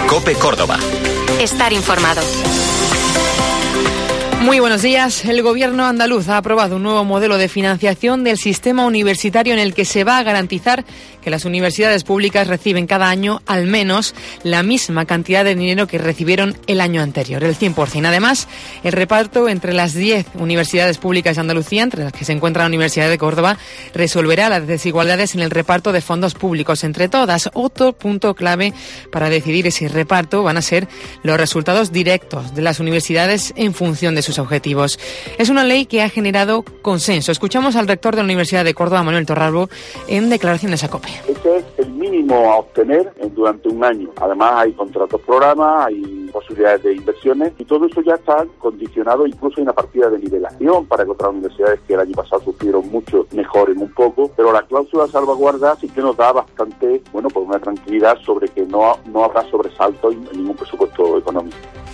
COPE Córdoba. Estar informado. Muy buenos días. El Gobierno andaluz ha aprobado un nuevo modelo de financiación del sistema universitario en el que se va a garantizar que las universidades públicas reciben cada año al menos la misma cantidad de dinero que recibieron el año anterior, el 100%. Además, el reparto entre las 10 universidades públicas de Andalucía, entre las que se encuentra la Universidad de Córdoba, resolverá las desigualdades en el reparto de fondos públicos entre todas. Otro punto clave para decidir ese reparto van a ser los resultados directos de las universidades en función de sus objetivos. Es una ley que ha generado consenso. Escuchamos al rector de la Universidad de Córdoba, Manuel Torralbo, en declaraciones a COPE. Ese es el mínimo a obtener durante un año. Además hay contratos programa, hay posibilidades de inversiones y todo eso ya está condicionado, incluso hay una partida de nivelación para que otras universidades que el año pasado sufrieron mucho mejoren un poco, pero la cláusula de salvaguarda sí que nos da bastante, pues una tranquilidad sobre que no habrá sobresalto en ningún presupuesto económico.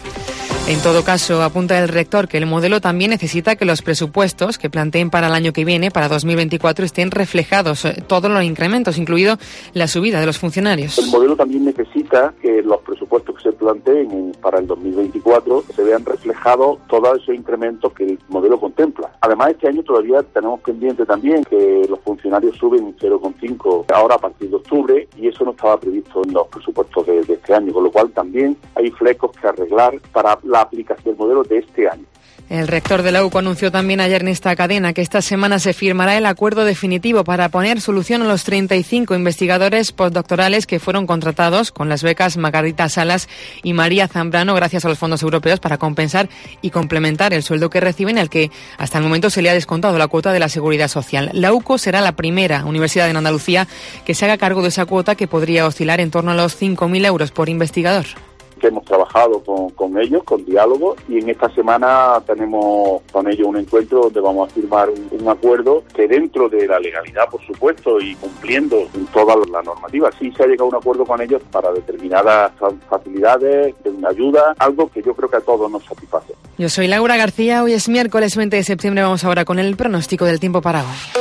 En todo caso, apunta el rector que el modelo también necesita que los presupuestos que planteen para el año que viene, para 2024, estén reflejados todos los incrementos, incluido la subida de los funcionarios. El modelo también necesita que los presupuestos que se planteen para el 2024 se vean reflejados todos esos incrementos que el modelo contempla. Además, este año todavía tenemos pendiente también que los funcionarios suben 0,5 ahora a partir de octubre y eso no estaba previsto en los presupuestos de este año, con lo cual también hay flecos que arreglar para la aplicación del modelo de este año. El rector de la UCO anunció también ayer en esta cadena que esta semana se firmará el acuerdo definitivo para poner solución a los 35 investigadores postdoctorales que fueron contratados con las becas Margarita Salas y María Zambrano gracias a los fondos europeos para compensar y complementar el sueldo que reciben, al que hasta el momento se le ha descontado la cuota de la Seguridad Social. La UCO será la primera universidad en Andalucía que se haga cargo de esa cuota, que podría oscilar en torno a los 5.000 euros por investigador. Que hemos trabajado con ellos, con diálogo, y en esta semana tenemos con ellos un encuentro donde vamos a firmar un acuerdo que, dentro de la legalidad, por supuesto, y cumpliendo toda la normativa, sí se ha llegado a un acuerdo con ellos para determinadas facilidades, de una ayuda, algo que yo creo que a todos nos satisface. Yo soy Laura García, hoy es miércoles 20 de septiembre, vamos ahora con el pronóstico del tiempo para hoy.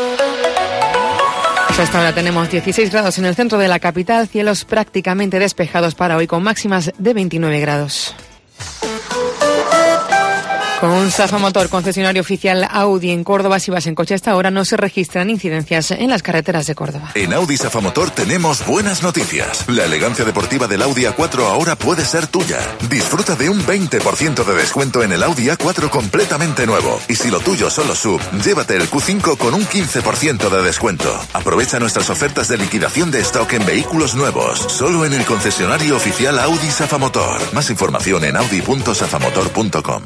A esta hora tenemos 16 grados en el centro de la capital, cielos prácticamente despejados para hoy con máximas de 29 grados. Con Safa Motor, concesionario oficial Audi en Córdoba, si vas en coche hasta ahora no se registran incidencias en las carreteras de Córdoba. En Audi Safa Motor tenemos buenas noticias. La elegancia deportiva del Audi A4 ahora puede ser tuya. Disfruta de un 20% de descuento en el Audi A4 completamente nuevo. Y si lo tuyo son los SUV, llévate el Q5 con un 15% de descuento. Aprovecha nuestras ofertas de liquidación de stock en vehículos nuevos. Solo en el concesionario oficial Audi Safa Motor. Más información en audi.safamotor.com.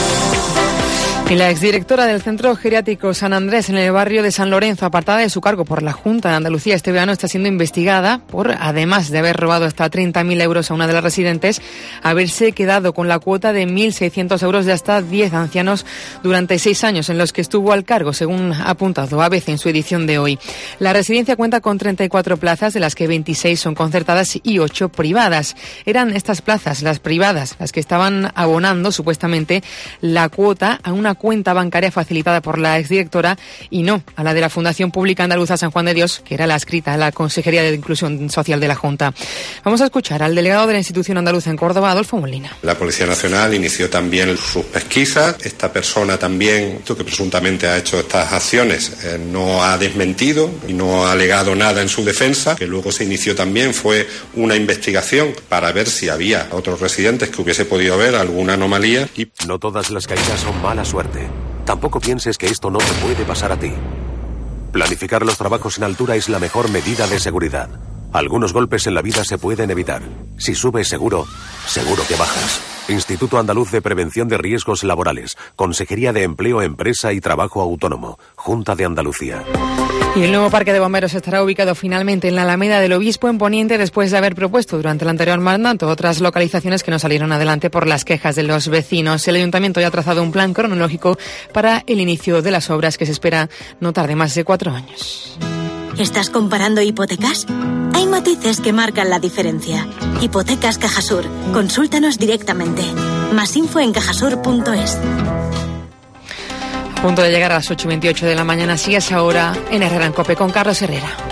Y la exdirectora del Centro Geriátrico San Andrés en el barrio de San Lorenzo, apartada de su cargo por la Junta de Andalucía este verano, está siendo investigada por, además de haber robado hasta 30.000 euros a una de las residentes, haberse quedado con la cuota de 1.600 euros de hasta 10 ancianos durante 6 años en los que estuvo al cargo, según ha apuntado ABC en su edición de hoy. La residencia cuenta con 34 plazas, de las que 26 son concertadas y 8 privadas. Eran estas plazas, las privadas, las que estaban abonando supuestamente la cuota a una cuenta bancaria facilitada por la exdirectora y no a la de la Fundación Pública Andaluza San Juan de Dios, que era la adscrita a la Consejería de Inclusión Social de la Junta. Vamos a escuchar al delegado de la institución andaluza en Córdoba, Adolfo Molina. La Policía Nacional inició también sus pesquisas. Esta persona también, que presuntamente ha hecho estas acciones, no ha desmentido y no ha alegado nada en su defensa. Que luego se inició también fue una investigación para ver si había otros residentes que hubiese podido haber alguna anomalía. Y no todas las caídas son mala suerte. Tampoco pienses que esto no te puede pasar a ti. Planificar los trabajos en altura es la mejor medida de seguridad. Algunos golpes en la vida se pueden evitar. Si subes seguro, seguro que bajas. Instituto Andaluz de Prevención de Riesgos Laborales. Consejería de Empleo, Empresa y Trabajo Autónomo. Junta de Andalucía. Y el nuevo parque de bomberos estará ubicado finalmente en la Alameda del Obispo, en Poniente, después de haber propuesto durante el anterior mandato otras localizaciones que no salieron adelante por las quejas de los vecinos. El Ayuntamiento ya ha trazado un plan cronológico para el inicio de las obras, que se espera no tarde más de 4 años. ¿Estás comparando hipotecas? Hay matices que marcan la diferencia. Hipotecas Cajasur. Consúltanos directamente. Más info en cajasur.es. A punto de llegar a las 8:28 de la mañana, sigues ahora en Herrera en COPE con Carlos Herrera.